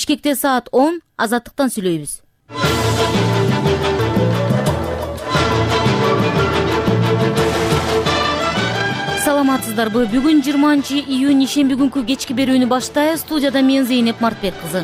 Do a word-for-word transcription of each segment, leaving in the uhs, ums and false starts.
Бишкекте саат он, Азаттыктан сүйлөйбүз. Саламатсыздарбы? Бүгүн жыйырманчы июнь ишемби күнкү кечки берүүнү баштайбыз. Студияда мен Зейнеп Мартбек кызы.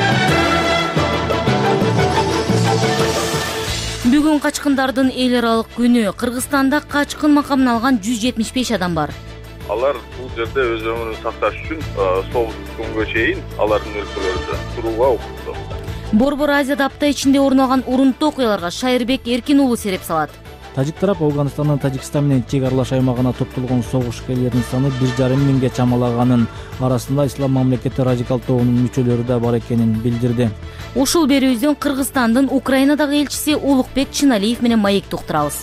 Бүгүн качкындардын эл аралык күнү. Кыргызстанда качкын макамын алган жүз жетимиш беш адам бар. Алар бул жерде өз өмүрүн сакташ үчүн соғуш күнгө чейин алардын өлкөлөрүндө турууга укуктуу. Борбор Азияда апта ичинде орун алган урунттуу окуяларга Шайырбек Эркин уулу сереп салат. Тажик тарап Афганистандын Тажикстан менен чек аралаш аймагына топтолгон согушкерлердин саны бир жарым миңге чамалаганын, арасында Ислам мамлекети радикал тобунун мүчөлөрү да бар экенин билдирди. Ушул берүүбүздөн Кыргызстандын Украинадагы элчиси Улукбек Чыналиев менен маекти уктурабыз.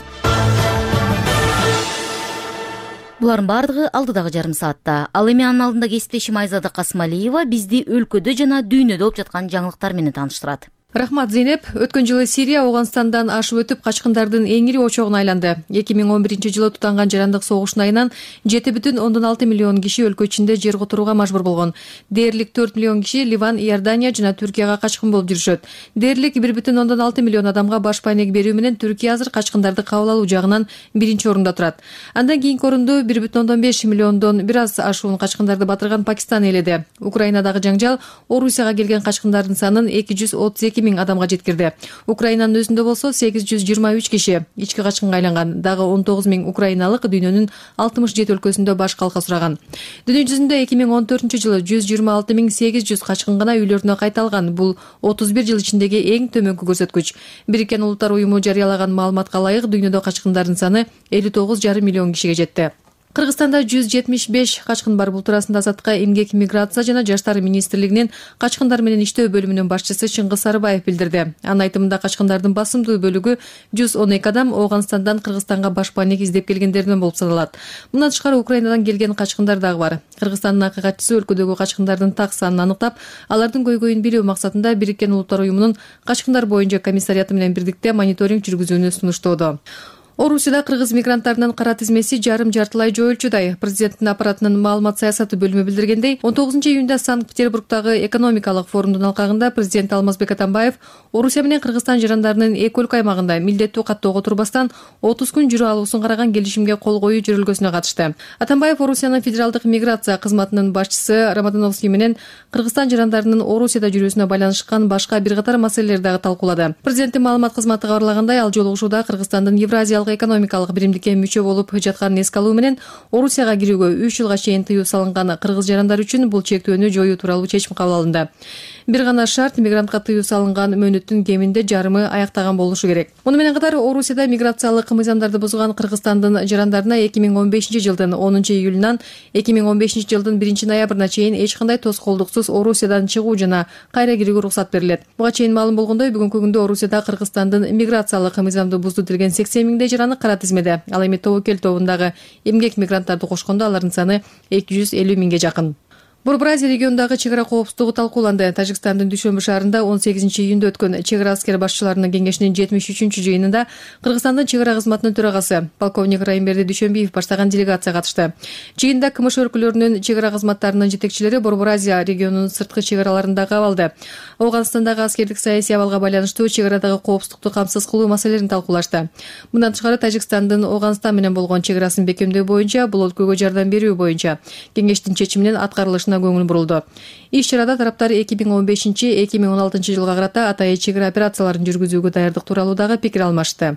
Булардын бардыгы алдыдагы жарым саатта. Ал эми анын алдында кесиптешим Айзада Касмалиева бизди өлкөдө жана дүйнөдө болуп жаткан жаңылыктар менен тааныштырат. Рахмат, Зейнеп. Өткөн жылы Сирия Афганистандан ашып өтүп качкындардын эң ири очогуна айланды. эки миң он биринчи жылы тутанган жарандык согуштун айынан жети бүтүн ондон алты миллион киши өлкө ичинде жер которууга мажбур болгон. Дээрлик төрт миллион киши Ливан, Иордания жана Түркияга качкын болуп жүрүшөт. Дээрлик бир бүтүн ондон алты миллион адамга баш пайнек берүү менен Түркия азыр качкындарды кабыл алуу жагынан биринчи орунда турат. Андан кийинки орунду бир бүтүн ондон беш миллиондон бир аз ашуун качкындарды батырган Пакистан ээледи. Украинадагы жаңжал Орусияга келген качкындардын санын эки жүз отуз эки миң адамга жеткирди. Украинанын өзүндө болсо сегиз жүз жыйырма үч киши ички качкынга айланган. Дагы он тогуз миң украиналык дүйнөнүн алтымыш жети өлкөсүндө баш калка сураган. Дүйнө жүзүндө эки миң он төртүнчү жылы жүз жыйырма алты миң сегиз жүз качкын гана үйлөрүнө кайталган. Бул отуз бир жыл ичиндеги эң төмөнкү көрсөткүч. Бириккен Улуттар уюму жарыялаган маалыматка ылайык дүйнөдө качкындардын саны элүү тогуз жарым миллион кишиге жетти. Кыргызстанда жүз жетимиш беш качкын бар. Бул туурасында Азаттыкка эмгек, миграция жана жаштар министрлигинин качкындар менен иштөө бөлүмүнүн башчысы Чыңгыз Сарыбаев билдирди. Анын айтымында качкындардын басымдуу бөлүгү жүз он эки адам Афганистандан Кыргызстанга баш пайнек издеп келгендерден болуп саналат. Мындан тышкары Украинадан келген качкындар дагы бар. Кыргызстандын акыйкатчысы өлкөдөгү качкындардын так санын аныктап, алардын көйгөйүн билүү максатында Бириккен Улуттар уюмунун качкындар боюнча комиссариаты менен бирдикте мониторинг жүргүзүүнү сунуштоодо. Орусияда кыргыз мигранттарынын кара тизмеси жарым жартылай жоюлчудай. Президенттин аппаратынын маалымат саясаты бөлүмү билдиргендей, он тогузунчу июнда Санкт-Петербургдагы экономикалык форумдун алкагында президент Алмазбек Атамбаев Орусия менен Кыргызстан жарандарынын эки өлкө аймагында милдеттүү каттоого турбастан отуз күн жүрүү алуусун караган келишимге кол коюу жөрөлгөсүнө катышты. Атамбаев Орусиянын федералдык миграция кызматынын башчысы Рамадановский менен Кыргызстан жарандарынын Орусияда жүрүүсүнө байланышкан башка бир катар маселелерди дагы талкуулады. Президенттин маалымат кызматы кабарлагандай, ал жолугушууда Кыргызстандын Евразиялык экономикалык биримдикке мүчө болуп жатканын эске алуу менен Орусияга кирүүгө үч жылга чейин тыюу салынган кыргыз жарандар үчүн бул чектөөнү жоюу тууралуу чечим кабыл алынды. Бир гана шарт: мигрантка тыюу салынган мөөнөттүн кеминде жарымы аяктаган болушу керек. Муну менен катар Орусияда миграциялык мыйзамдарды бузган Кыргызстандын жарандарына эки миң он бешинчи жылдын онунчу июлунан эки миң он бешинчи жылдын биринчи ноябрына чейин эч кандай тоскоолдуксуз Орусиядан чыгуу жана кайра кирүүгө уруксат берилет. Буга чейин маалым болгондой, бүгүнкү күндө Орусияда Кыргызстандын миграциялык мыйзамды бузду делген сексен миңдей жараны кара тизмеде. Ал эми тобокел тобундагы эмгек мигранттарды кошкондо алардын саны эки жүз элүү миңге жакын. Борбор Азия регионундагы чек ара коопсуздугу талкууланды. Тажикстандын Дүйшөмбү шаарында он сегизинчи июнда өткөн чек ара аскер башчыларынын кеңешинин жетимиш үчүнчү жыйынында Кыргызстандын чек ара кызматынын төрагасы полковник Райымберди Дүйшөмбиев баштаган делегация катышты. Жыйында КМШ өлкөлөрүнүн чек ара кызматтарынын жетекчилери Борбор Азия регионунун сырткы чек араларында кабалды. Афганистандагы аскердик саясий абалга байланыштуу чек арадагы коопсуздукту камсыз кылуу маселелерин талкуулашты. Мындан тышкары Тажикстандын Афганистан менен болгон чек арасын бекемдөө боюнча, бул өлкөгө жардам берүү боюнча кеңештин чечиминин аткарылышына көңүл бурулду. Иш чарада тараптар эки миң он бешинчи — эки миң он алтынчы жылга карата атайын чек ара операцияларын жүргүзүүгө даярдык тууралуу дагы пикир алмашты.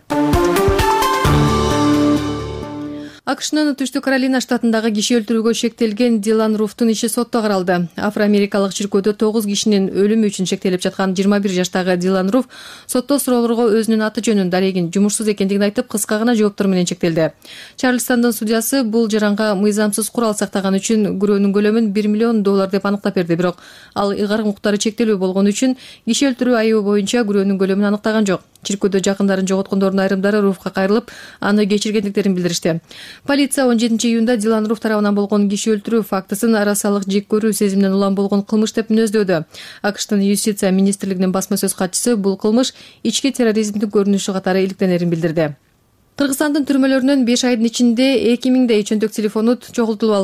АКШнын Түштүк Каролина штатындагы киши өлтүрүүгө шектелген Дилан Руфтун иши сотто каралды. Афро-америкалык чиркөөдө тогуз кишинин өлүмү үчүн шектелип жаткан жыйырма бир жаштагы Дилан Руф сотто суроолорго өзүнүн аты жөнүн, дарегин, жумушсуз экендигин айтып, кыска гана жооптор менен чектелди. Чарльстандын судьясы бул жаранга мыйзамсыз курал сактаган үчүн күрөөнүн көлөмүн бир миллион доллар деп аныктап берди, бирок ал ыйгарым укуктары чектелүү болгон үчүн киши өлтүрүү айыбы боюнча күрөөнүн көлөмүн аныктаган жок. Чиркөөдө жакындарын жоготкондордун айрымдары Руфка кайрылып, аны кечиргендиктерин билдиришти. Полиция он жетинчи июнда Дилан Руф тарабынан болгон киши өлтүрүү фактысын арасалык жек көрүү сезиминен улам болгон кылмыш деп мүнөздөөдө. АКШтын юстиция министрлигинин басма сөз катчысы бул кылмыш ички терроризмдин көрүнүшү катары иликтенерин билдирди. Кыргызстандын түрмөлөрүнөн беш айдын ичинде эки миңдей чөнтөк телефону чогултулуп